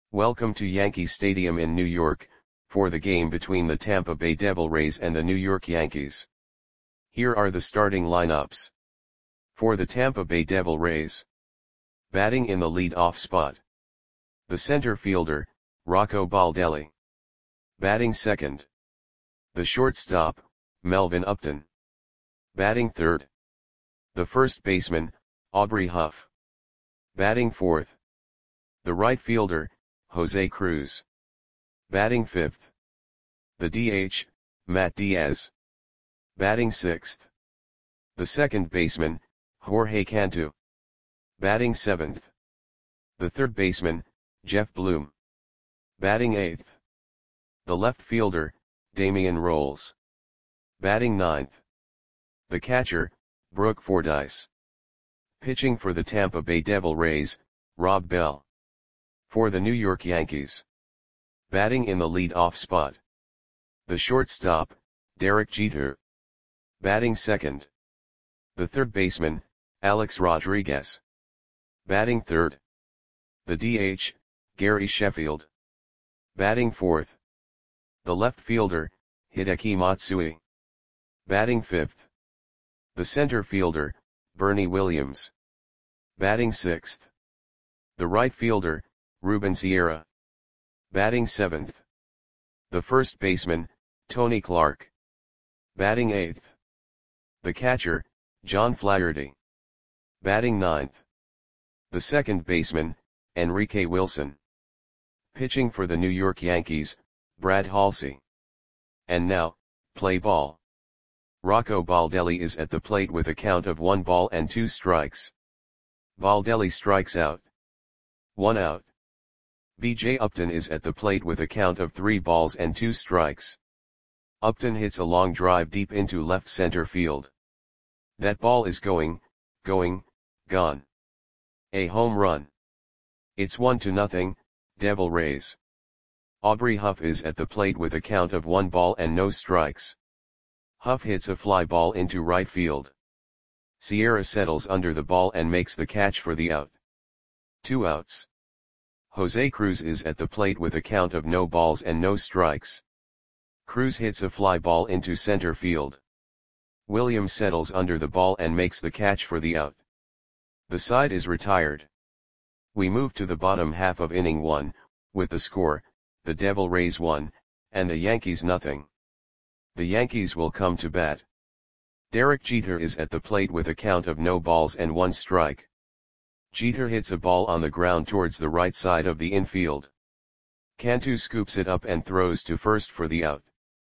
Welcome to Yankee Stadium in New York, for the game between the Tampa Bay Devil Rays and the New York Yankees. Here are the starting lineups. For the Tampa Bay Devil Rays. Batting in the lead-off spot. The center fielder, Rocco Baldelli. Batting second. The shortstop, Melvin Upton. Batting third. The first baseman, Aubrey Huff. Batting fourth. The right fielder, Jose Cruz. Batting fifth. The DH, Matt Diaz. Batting sixth. The second baseman, Jorge Cantu. Batting seventh. The third baseman, Jeff Bloom. Batting eighth. The left fielder, Damian Rolls. Batting ninth. The catcher, Brooke Fordyce. Pitching for the Tampa Bay Devil Rays, Rob Bell. For the New York Yankees. Batting in the lead-off spot. The shortstop, Derek Jeter. Batting second. The third baseman, Alex Rodriguez. Batting third. The DH, Gary Sheffield. Batting fourth. The left fielder, Hideki Matsui. Batting fifth. The center fielder, Bernie Williams. Batting sixth. The right fielder, Ruben Sierra. Batting seventh. The first baseman, Tony Clark. Batting eighth. The catcher, John Flaherty. Batting ninth. The second baseman, Enrique Wilson. Pitching for the New York Yankees, Brad Halsey. And now, play ball. Rocco Baldelli is at the plate with a count of 1 ball and 2 strikes. Baldelli strikes out. 1 out. B.J. Upton is at the plate with a count of 3 balls and 2 strikes. Upton hits a long drive deep into left center field. That ball is gone. A home run. It's 1-0, Devil Rays. Aubrey Huff is at the plate with a count of 1 ball and no strikes. Huff hits a fly ball into right field. Sierra settles under the ball and makes the catch for the out. 2 outs. Jose Cruz is at the plate with a count of no balls and no strikes. Cruz hits a fly ball into center field. Williams settles under the ball and makes the catch for the out. The side is retired. We move to the bottom half of inning 1, with the score, the Devil Rays 1, and the Yankees nothing. The Yankees will come to bat. Derek Jeter is at the plate with a count of no balls and 1 strike. Jeter hits a ball on the ground towards the right side of the infield. Cantu scoops it up and throws to first for the out.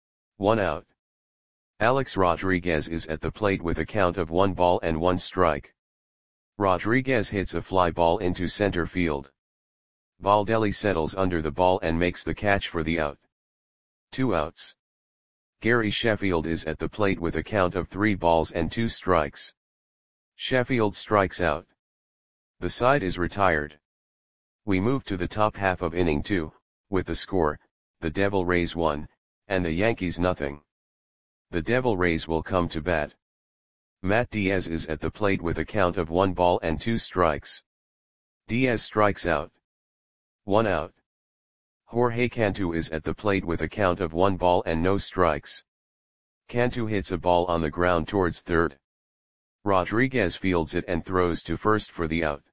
1 out. Alex Rodriguez is at the plate with a count of 1 ball and 1 strike. Rodriguez hits a fly ball into center field. Baldelli settles under the ball and makes the catch for the out. 2 outs. Gary Sheffield is at the plate with a count of 3 balls and 2 strikes. Sheffield strikes out. The side is retired. We move to the top half of inning 2, with the score, the Devil Rays 1, and the Yankees nothing. The Devil Rays will come to bat. Matt Diaz is at the plate with a count of 1 ball and 2 strikes. Diaz strikes out. 1 out. Jorge Cantu is at the plate with a count of 1 ball and no strikes. Cantu hits a ball on the ground towards third. Rodriguez fields it and throws to first for the out.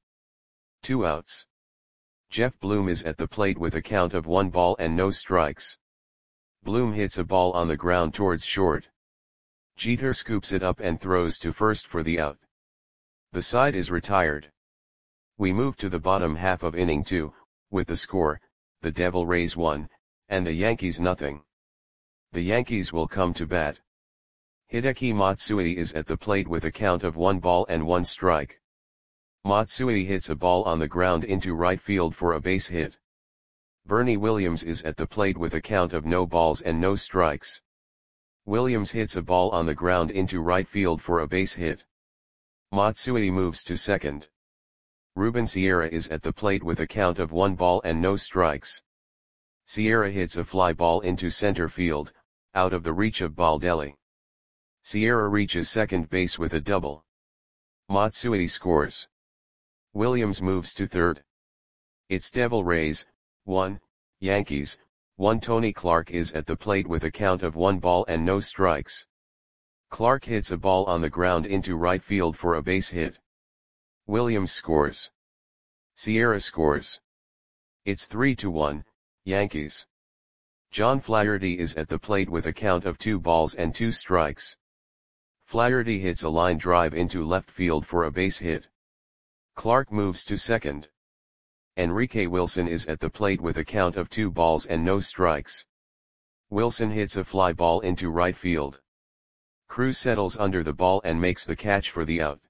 2 outs. Jeff Bloom is at the plate with a count of 1 ball and no strikes. Bloom hits a ball on the ground towards short. Jeter scoops it up and throws to first for the out. The side is retired. We move to the bottom half of inning 2, with the score, the Devil Rays 1, and the Yankees nothing. The Yankees will come to bat. Hideki Matsui is at the plate with a count of 1 ball and 1 strike. Matsui hits a ball on the ground into right field for a base hit. Bernie Williams is at the plate with a count of no balls and no strikes. Williams hits a ball on the ground into right field for a base hit. Matsui moves to second. Ruben Sierra is at the plate with a count of 1 ball and no strikes. Sierra hits a fly ball into center field, out of the reach of Baldelli. Sierra reaches second base with a double. Matsui scores. Williams moves to third. It's Devil Rays, 1, Yankees. 1 Tony Clark is at the plate with a count of 1 ball and no strikes. Clark hits a ball on the ground into right field for a base hit. Williams scores. Sierra scores. It's 3-1, Yankees. John Flaherty is at the plate with a count of 2 balls and 2 strikes. Flaherty hits a line drive into left field for a base hit. Clark moves to second. Enrique Wilson is at the plate with a count of 2 balls and no strikes. Wilson hits a fly ball into right field. Cruz settles under the ball and makes the catch for the out.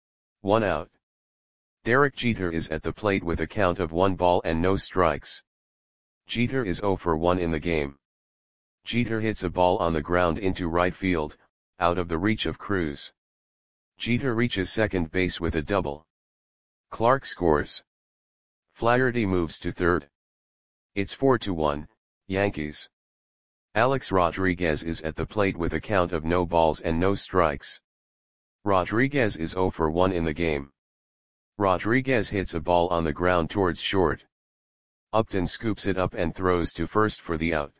1 out. Derek Jeter is at the plate with a count of 1 ball and no strikes. Jeter is 0 for 1 in the game. Jeter hits a ball on the ground into right field, out of the reach of Cruz. Jeter reaches second base with a double. Clark scores. Flaherty moves to third. It's 4-1, Yankees. Alex Rodriguez is at the plate with a count of no balls and no strikes. Rodriguez is 0 for 1 in the game. Rodriguez hits a ball on the ground towards short. Upton scoops it up and throws to first for the out.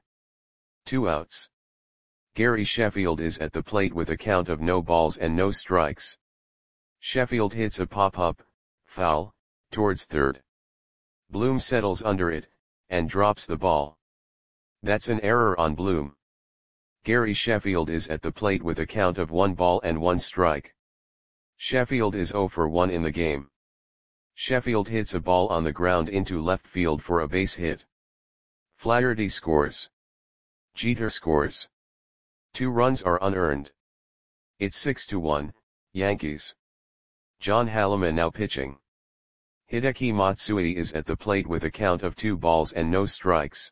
2 outs. Gary Sheffield is at the plate with a count of no balls and no strikes. Sheffield hits a pop-up, foul, towards third. Bloom settles under it, and drops the ball. That's an error on Bloom. Gary Sheffield is at the plate with a count of 1 ball and 1 strike. Sheffield is 0 for 1 in the game. Sheffield hits a ball on the ground into left field for a base hit. Flaherty scores. Jeter scores. 2 runs are unearned. It's 6-1, Yankees. John Halleman now pitching. Hideki Matsui is at the plate with a count of 2 balls and no strikes.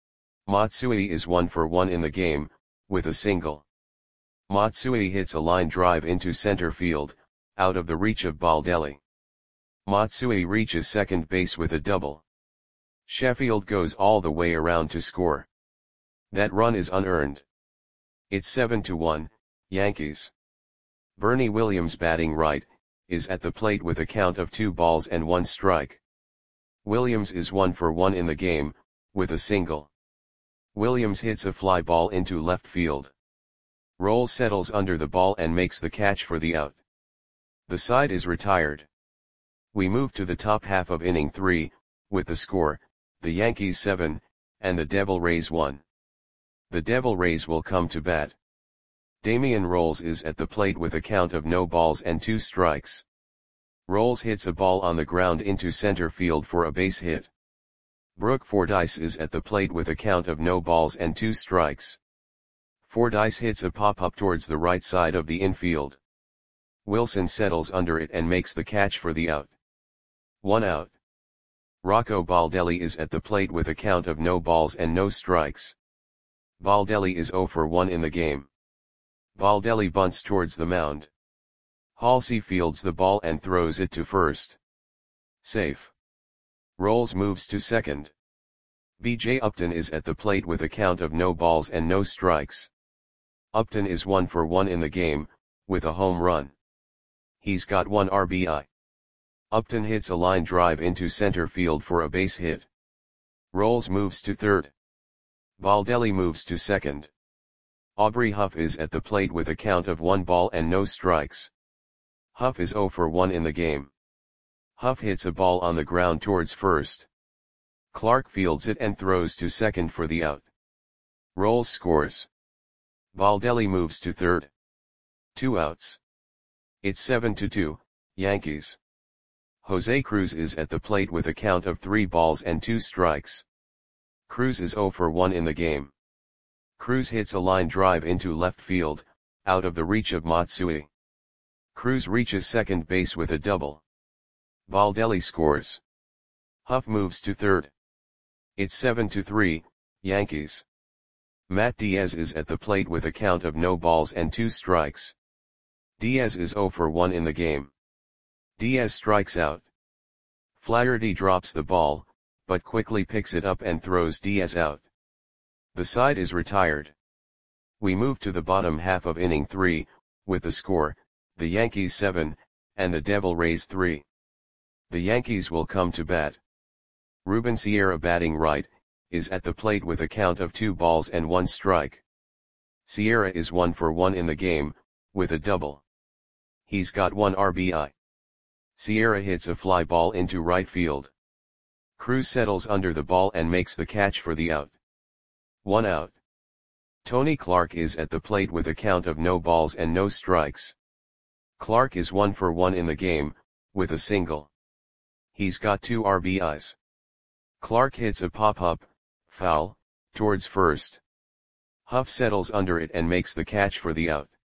Matsui is 1 for 1 in the game, with a single. Matsui hits a line drive into center field, out of the reach of Baldelli. Matsui reaches second base with a double. Sheffield goes all the way around to score. That run is unearned. It's 7-1, Yankees. Bernie Williams batting right, is at the plate with a count of 2 balls and 1 strike. Williams is 1 for 1 in the game, with a single. Williams hits a fly ball into left field. Rolls settles under the ball and makes the catch for the out. The side is retired. We move to the top half of inning 3, with the score, the Yankees 7, and the Devil Rays 1. The Devil Rays will come to bat. Damian Rolls is at the plate with a count of no balls and 2 strikes. Rolls hits a ball on the ground into center field for a base hit. Brooke Fordyce is at the plate with a count of no balls and 2 strikes. Fordyce hits a pop-up towards the right side of the infield. Wilson settles under it and makes the catch for the out. 1 out. Rocco Baldelli is at the plate with a count of no balls and no strikes. Baldelli is 0 for 1 in the game. Baldelli bunts towards the mound. Halsey fields the ball and throws it to first. Safe. Rolls moves to second. B.J. Upton is at the plate with a count of no balls and no strikes. Upton is 1 for 1 in the game, with a home run. He's got 1 RBI. Upton hits a line drive into center field for a base hit. Rolls moves to third. Baldelli moves to second. Aubrey Huff is at the plate with a count of 1 ball and no strikes. Huff is 0 for 1 in the game. Huff hits a ball on the ground towards first. Clark fields it and throws to second for the out. Rolls scores. Baldelli moves to third. 2 outs. It's 7-2, Yankees. Jose Cruz is at the plate with a count of 3 balls and 2 strikes. Cruz is 0 for 1 in the game. Cruz hits a line drive into left field, out of the reach of Matsui. Cruz reaches second base with a double. Baldelli scores. Huff moves to third. It's 7-3, Yankees. Matt Diaz is at the plate with a count of no balls and 2 strikes. Diaz is 0 for 1 in the game. Diaz strikes out. Flaherty drops the ball, but quickly picks it up and throws Diaz out. The side is retired. We move to the bottom half of inning 3, with the score, the Yankees 7, and the Devil Rays 3. The Yankees will come to bat. Ruben Sierra batting right, is at the plate with a count of 2 balls and 1 strike. Sierra is 1 for 1 in the game, with a double. He's got 1 RBI. Sierra hits a fly ball into right field. Cruz settles under the ball and makes the catch for the out. 1 out. Tony Clark is at the plate with a count of no balls and no strikes. Clark is 1 for 1 in the game, with a single. He's got 2 RBIs. Clark hits a pop-up, foul, towards first. Huff settles under it and makes the catch for the out.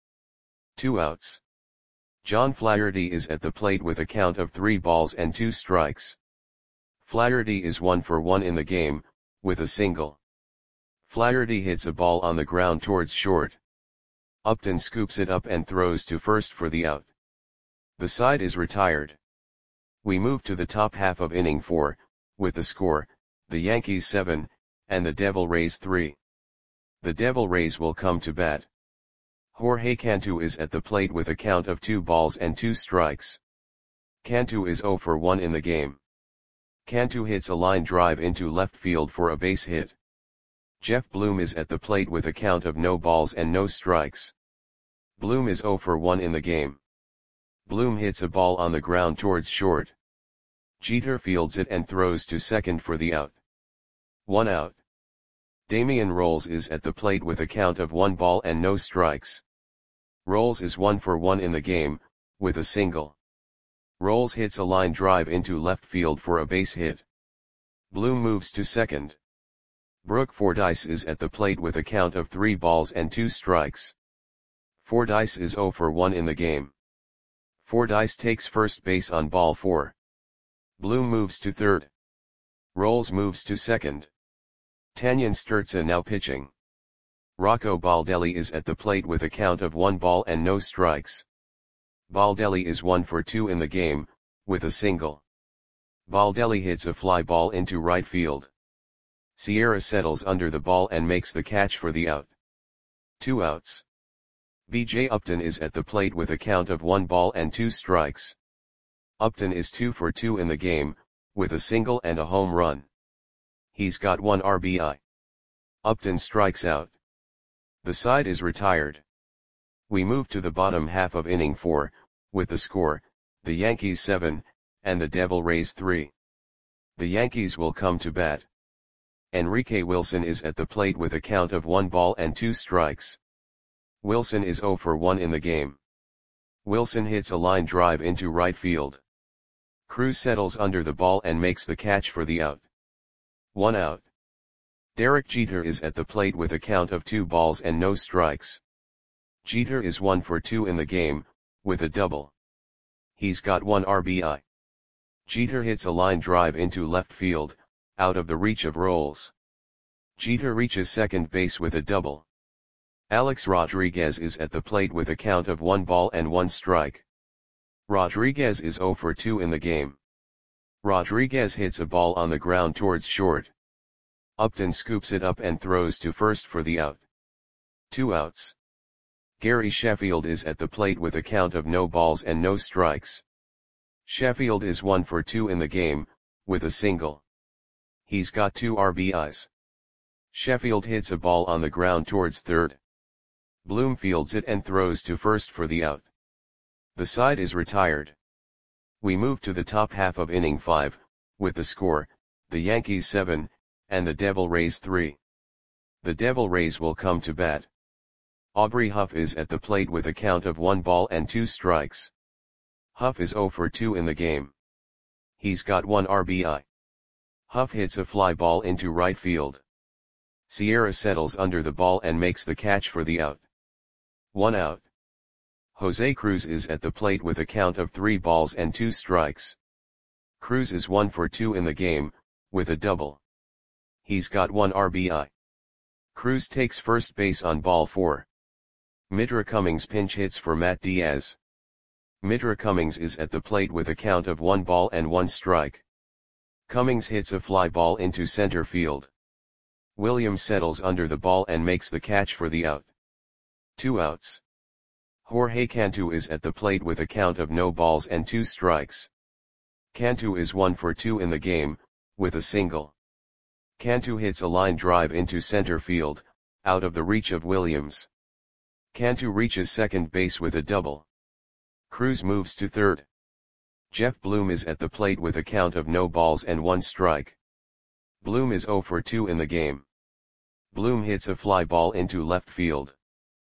2 outs. John Flaherty is at the plate with a count of 3 balls and 2 strikes. Flaherty is 1 for 1 in the game, with a single. Flaherty hits a ball on the ground towards short. Upton scoops it up and throws to first for the out. The side is retired. We move to the top half of inning 4, with the score, the Yankees 7, and the Devil Rays 3. The Devil Rays will come to bat. Jorge Cantu is at the plate with a count of 2 balls and 2 strikes. Cantu is 0 for 1 in the game. Cantu hits a line drive into left field for a base hit. Jeff Bloom is at the plate with a count of no balls and no strikes. Bloom is 0 for 1 in the game. Bloom hits a ball on the ground towards short. Jeter fields it and throws to second for the out. 1 out. Damian Rolls is at the plate with a count of 1 ball and no strikes. Rolls is 1 for 1 in the game, with a single. Rolls hits a line drive into left field for a base hit. Bloom moves to second. Brooke Fordyce is at the plate with a count of 3 balls and 2 strikes. Fordyce is 0 for 1 in the game. Fordyce takes first base on ball 4. Bloom moves to third. Rolls moves to second. Tanyan Sturza now pitching. Rocco Baldelli is at the plate with a count of 1 ball and no strikes. Baldelli is 1 for 2 in the game, with a single. Baldelli hits a fly ball into right field. Sierra settles under the ball and makes the catch for the out. 2 outs. B.J. Upton is at the plate with a count of 1 ball and 2 strikes. Upton is 2 for 2 in the game, with a single and a home run. He's got 1 RBI. Upton strikes out. The side is retired. We move to the bottom half of inning 4, with the score, the Yankees 7, and the Devil Rays 3. The Yankees will come to bat. Enrique Wilson is at the plate with a count of 1 ball and 2 strikes. Wilson is 0 for 1 in the game. Wilson hits a line drive into right field. Cruz settles under the ball and makes the catch for the out. 1 out. Derek Jeter is at the plate with a count of 2 balls and no strikes. Jeter is 1 for 2 in the game, with a double. He's got 1 RBI. Jeter hits a line drive into left field, out of the reach of Rolls. Jeter reaches second base with a double. Alex Rodriguez is at the plate with a count of 1 ball and 1 strike. Rodriguez is 0 for 2 in the game. Rodriguez hits a ball on the ground towards short. Upton scoops it up and throws to first for the out. 2 outs. Gary Sheffield is at the plate with a count of no balls and no strikes. Sheffield is 1 for 2 in the game, with a single. He's got 2 RBIs. Sheffield hits a ball on the ground towards third. Bloom fields it and throws to first for the out. The side is retired. We move to the top half of inning 5, with the score, the Yankees 7, and the Devil Rays 3. The Devil Rays will come to bat. Aubrey Huff is at the plate with a count of 1 ball and 2 strikes. Huff is 0 for 2 in the game. He's got 1 RBI. Huff hits a fly ball into right field. Sierra settles under the ball and makes the catch for the out. 1 out. Jose Cruz is at the plate with a count of 3 balls and 2 strikes. Cruz is 1 for 2 in the game, with a double. He's got 1 RBI. Cruz takes first base on ball 4. Midra Cummings pinch hits for Matt Diaz. Midra Cummings is at the plate with a count of 1 ball and 1 strike. Cummings hits a fly ball into center field. Williams settles under the ball and makes the catch for the out. 2 outs. Jorge Cantu is at the plate with a count of no balls and 2 strikes. Cantu is 1 for 2 in the game, with a single. Cantu hits a line drive into center field, out of the reach of Williams. Cantu reaches second base with a double. Cruz moves to third. Jeff Bloom is at the plate with a count of no balls and 1 strike. Bloom is 0 for 2 in the game. Bloom hits a fly ball into left field.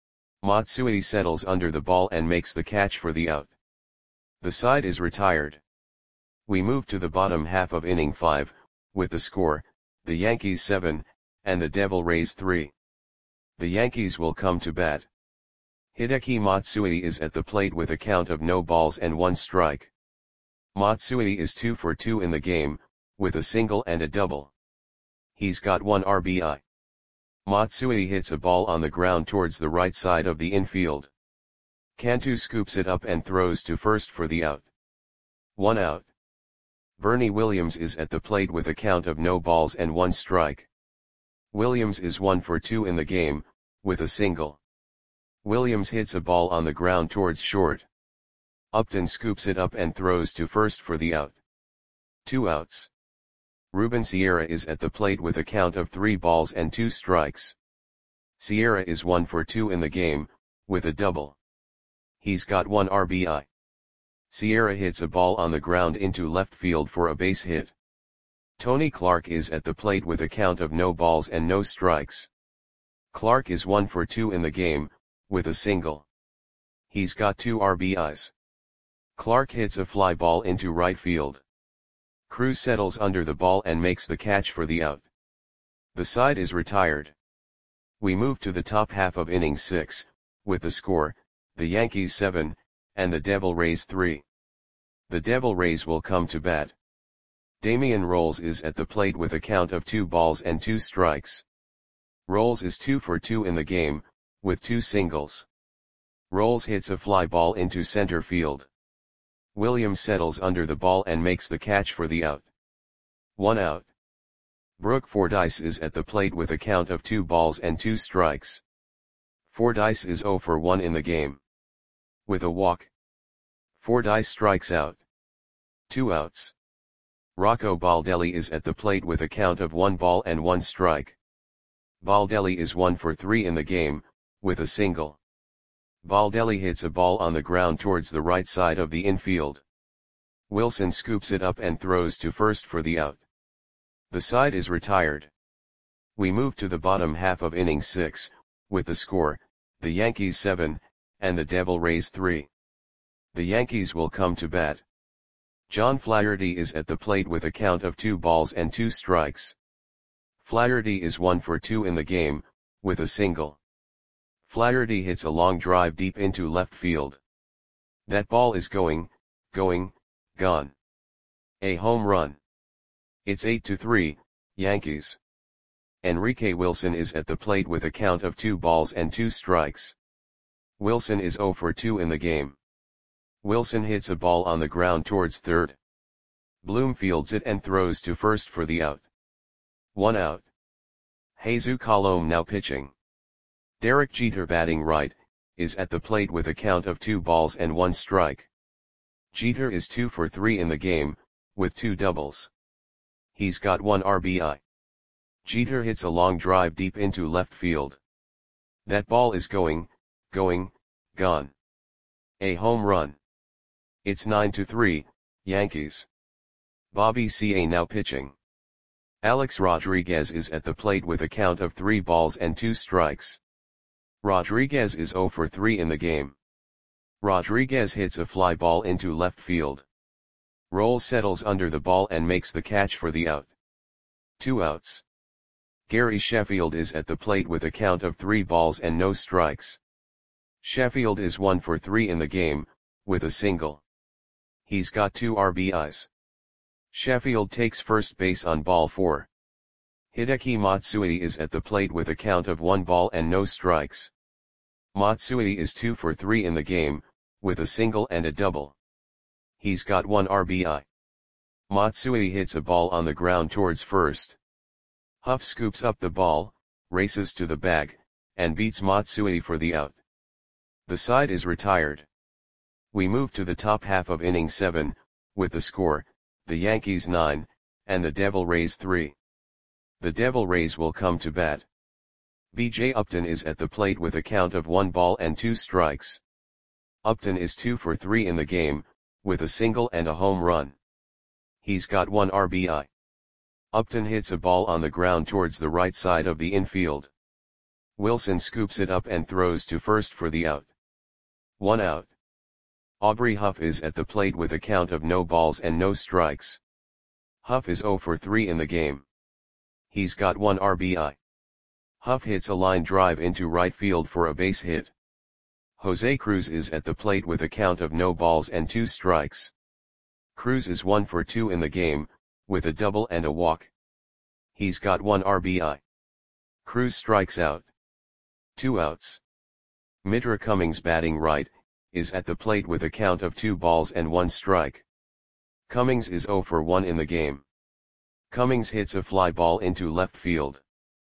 Matsui settles under the ball and makes the catch for the out. The side is retired. We move to the bottom half of inning 5, with the score, the Yankees 7, and the Devil Rays 3. The Yankees will come to bat. Hideki Matsui is at the plate with a count of no balls and 1 strike. Matsui is 2 for 2 in the game, with a single and a double. He's got 1 RBI. Matsui hits a ball on the ground towards the right side of the infield. Cantu scoops it up and throws to first for the out. 1 out. Bernie Williams is at the plate with a count of no balls and 1 strike. Williams is 1 for 2 in the game, with a single. Williams hits a ball on the ground towards short. Upton scoops it up and throws to first for the out. 2 outs. Ruben Sierra is at the plate with a count of 3 balls and 2 strikes. Sierra is 1 for 2 in the game, with a double. He's got 1 RBI. Sierra hits a ball on the ground into left field for a base hit. Tony Clark is at the plate with a count of no balls and no strikes. Clark is 1 for 2 in the game, with a single. He's got 2 RBIs. Clark hits a fly ball into right field. Cruz settles under the ball and makes the catch for the out. The side is retired. We move to the top half of inning 6, with the score, the Yankees 7, and the Devil Rays 3. The Devil Rays will come to bat. Damian Rolls is at the plate with a count of 2 balls and 2 strikes. Rolls is 2 for 2 in the game, with 2 singles. Rolls hits a fly ball into center field. Williams settles under the ball and makes the catch for the out. 1 out. Brooke Fordyce is at the plate with a count of 2 balls and 2 strikes. Fordyce is 0 for 1 in the game. With a walk, Fordyce strikes out. 2 outs. Rocco Baldelli is at the plate with a count of 1 ball and 1 strike. Baldelli is 1 for 3 in the game, with a single. Baldelli hits a ball on the ground towards the right side of the infield. Wilson scoops it up and throws to first for the out. The side is retired. We move to the bottom half of inning 6, with the score, the Yankees 7, and the Devil Rays 3. The Yankees will come to bat. John Flaherty is at the plate with a count of 2 balls and 2 strikes. Flaherty is 1 for 2 in the game, with a single. Flaherty hits a long drive deep into left field. That ball is gone. A home run. It's 8-3, Yankees. Enrique Wilson is at the plate with a count of 2 balls and 2 strikes. Wilson is 0 for 2 in the game. Wilson hits a ball on the ground towards third. Bloom fields it and throws to first for the out. 1 out. Jesus Colome now pitching. Derek Jeter batting right, is at the plate with a count of 2 balls and 1 strike. Jeter is 2 for 3 in the game, with 2 doubles. He's got 1 RBI. Jeter hits a long drive deep into left field. That ball is gone. A home run. It's 9-3, Yankees. Bobby Ca now pitching. Alex Rodriguez is at the plate with a count of 3 balls and 2 strikes. Rodriguez is 0 for 3 in the game. Rodriguez hits a fly ball into left field. Rolls settles under the ball and makes the catch for the out. 2 outs. Gary Sheffield is at the plate with a count of 3 balls and no strikes. Sheffield is 1 for 3 in the game, with a single. He's got 2 RBIs. Sheffield takes first base on ball 4. Hideki Matsui is at the plate with a count of 1 ball and no strikes. Matsui is 2 for 3 in the game, with a single and a double. He's got 1 RBI. Matsui hits a ball on the ground towards first. Huff scoops up the ball, races to the bag, and beats Matsui for the out. The side is retired. We move to the top half of inning 7, with the score, the Yankees 9, and the Devil Rays 3. The Devil Rays will come to bat. B.J. Upton is at the plate with a count of 1 ball and 2 strikes. Upton is 2 for 3 in the game, with a single and a home run. He's got 1 RBI. Upton hits a ball on the ground towards the right side of the infield. Wilson scoops it up and throws to first for the out. 1 out. Aubrey Huff is at the plate with a count of no balls and no strikes. Huff is 0 for 3 in the game. He's got 1 RBI. Huff hits a line drive into right field for a base hit. Jose Cruz is at the plate with a count of no balls and 2 strikes. Cruz is 1 for 2 in the game, with a double and a walk. He's got 1 RBI. Cruz strikes out. 2 outs. Mitra Cummings, batting right, is at the plate with a count of 2 balls and 1 strike. Cummings is 0 for 1 in the game. Cummings hits a fly ball into left field.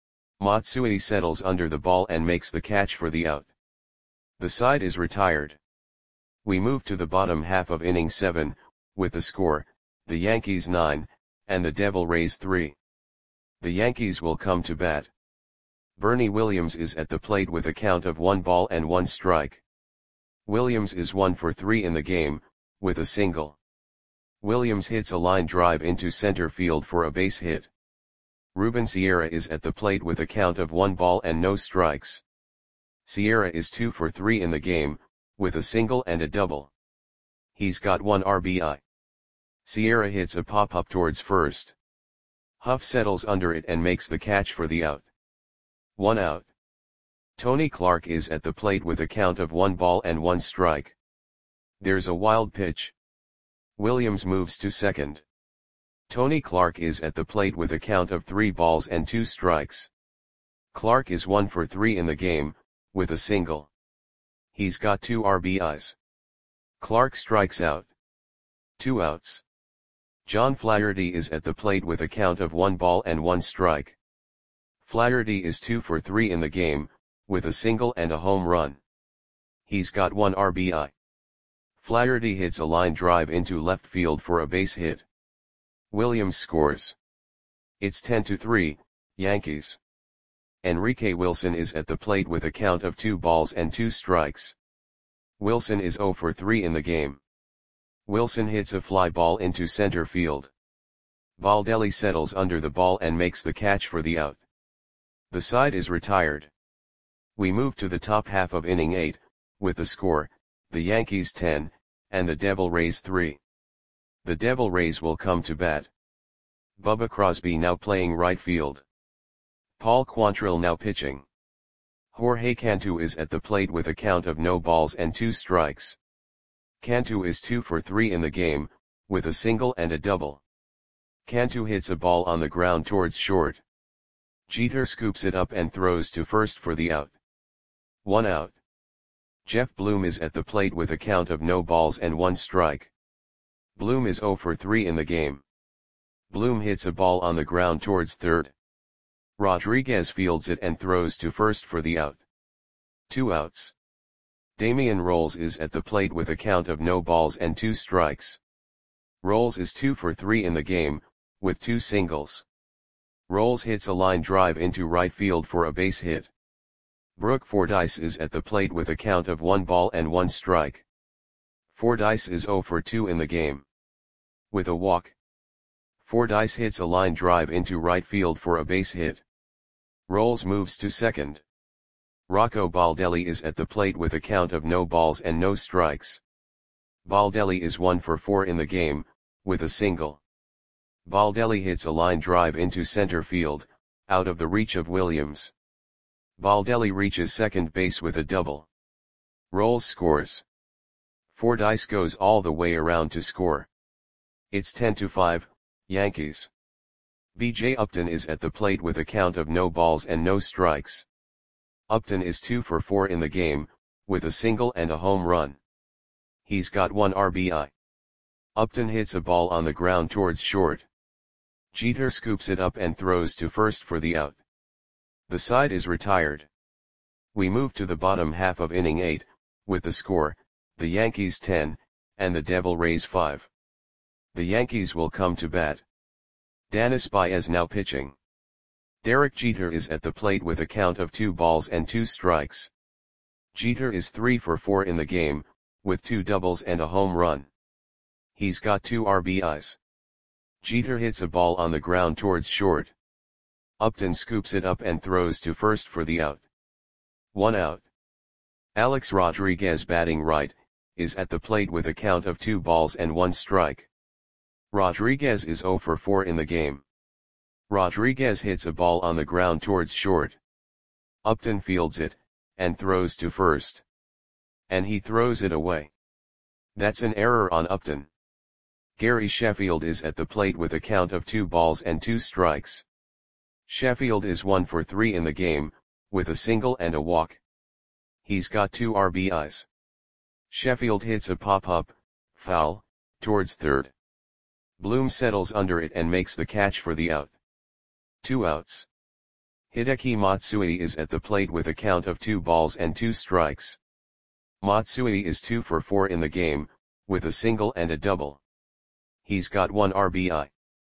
Matsui settles under the ball and makes the catch for the out. The side is retired. We move to the bottom half of inning 7, with the score, the Yankees 9, and the Devil Rays 3. The Yankees will come to bat. Bernie Williams is at the plate with a count of 1 ball and 1 strike. Williams is 1 for 3 in the game, with a single. Williams hits a line drive into center field for a base hit. Ruben Sierra is at the plate with a count of 1 ball and no strikes. Sierra is 2 for 3 in the game, with a single and a double. He's got 1 RBI. Sierra hits a pop-up towards first. Huff settles under it and makes the catch for the out. 1 out. Tony Clark is at the plate with a count of 1 ball and 1 strike. There's a wild pitch. Williams moves to second. Tony Clark is at the plate with a count of 3 balls and 2 strikes. Clark is 1 for 3 in the game, with a single. He's got 2 RBIs. Clark strikes out. 2 outs. John Flaherty is at the plate with a count of 1 ball and 1 strike. Flaherty is 2 for 3 in the game, with a single and a home run. He's got 1 RBI. Flaherty hits a line drive into left field for a base hit. Williams scores. It's 10-3, Yankees. Enrique Wilson is at the plate with a count of 2 balls and 2 strikes. Wilson is 0 for 3 in the game. Wilson hits a fly ball into center field. Baldelli settles under the ball and makes the catch for the out. The side is retired. We move to the top half of inning 8, with the score, the Yankees 10, and the Devil Rays 3. The Devil Rays will come to bat. Bubba Crosby now playing right field. Paul Quantrill now pitching. Jorge Cantu is at the plate with a count of no balls and 2 strikes. Cantu is 2 for 3 in the game, with a single and a double. Cantu hits a ball on the ground towards short. Jeter scoops it up and throws to first for the out. 1 out. Jeff Bloom is at the plate with a count of no balls and 1 strike. Bloom is 0 for 3 in the game. Bloom hits a ball on the ground towards third. Rodriguez fields it and throws to first for the out. 2 outs. Damian Rolls is at the plate with a count of no balls and 2 strikes. Rolls is 2 for 3 in the game, with 2 singles. Rolls hits a line drive into right field for a base hit. Brooke Fordyce is at the plate with a count of 1 ball and 1 strike. Fordyce is 0 for 2 in the game. With a walk. Fordyce hits a line drive into right field for a base hit. Rolls moves to second. Rocco Baldelli is at the plate with a count of no balls and no strikes. Baldelli is 1 for 4 in the game, with a single. Baldelli hits a line drive into center field, out of the reach of Williams. Baldelli reaches second base with a double. Rolls scores. Fordyce goes all the way around to score. It's 10-5, Yankees. B.J. Upton is at the plate with a count of no balls and no strikes. Upton is 2 for 4 in the game, with a single and a home run. He's got 1 RBI. Upton hits a ball on the ground towards short. Jeter scoops it up and throws to first for the out. The side is retired. We move to the bottom half of inning 8, with the score, the Yankees 10, and the Devil Rays 5. The Yankees will come to bat. Danis Baez now pitching. Derek Jeter is at the plate with a count of 2 balls and 2 strikes. Jeter is 3 for 4 in the game, with 2 doubles and a home run. He's got 2 RBIs. Jeter hits a ball on the ground towards short. Upton scoops it up and throws to first for the out. 1 out. Alex Rodriguez batting right, is at the plate with a count of 2 balls and 1 strike. Rodriguez is 0 for 4 in the game. Rodriguez hits a ball on the ground towards short. Upton fields it, and throws to first. And he throws it away. That's an error on Upton. Gary Sheffield is at the plate with a count of 2 balls and 2 strikes. Sheffield is 1 for 3 in the game, with a single and a walk. He's got 2 RBIs. Sheffield hits a pop-up, foul, towards third. Bloom settles under it and makes the catch for the out. 2 outs. Hideki Matsui is at the plate with a count of 2 balls and 2 strikes. Matsui is 2 for 4 in the game, with a single and a double. He's got 1 RBI.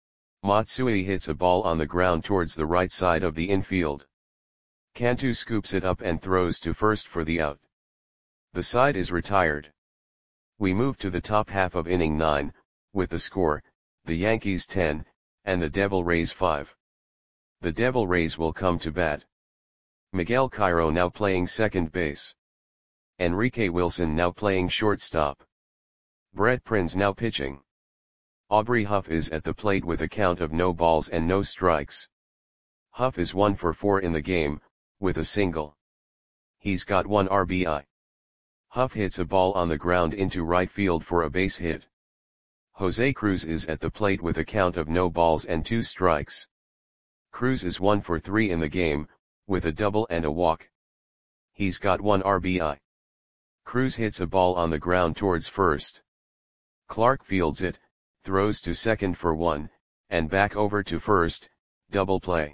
Matsui hits a ball on the ground towards the right side of the infield. Cantu scoops it up and throws to first for the out. The side is retired. We move to the top half of inning 9, with the score, the Yankees 10, and the Devil Rays 5. The Devil Rays will come to bat. Miguel Cairo now playing second base. Enrique Wilson now playing shortstop. Brett Prinz now pitching. Aubrey Huff is at the plate with a count of no balls and no strikes. Huff is 1 for 4 in the game, with a single. He's got 1 RBI. Huff hits a ball on the ground into right field for a base hit. Jose Cruz is at the plate with a count of no balls and 2 strikes. Cruz is 1 for 3 in the game, with a double and a walk. He's got 1 RBI. Cruz hits a ball on the ground towards first. Clark fields it, throws to second for 1, and back over to first, double play.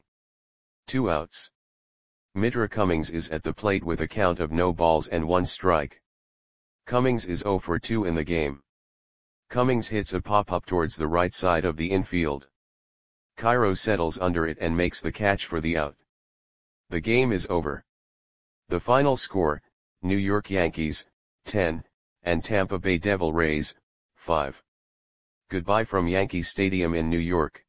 2 outs. Mitra Cummings is at the plate with a count of no balls and 1 strike. Cummings is 0 for 2 in the game. Cummings hits a pop-up towards the right side of the infield. Cairo settles under it and makes the catch for the out. The game is over. The final score, New York Yankees, 10, and Tampa Bay Devil Rays, 5. Goodbye from Yankee Stadium in New York.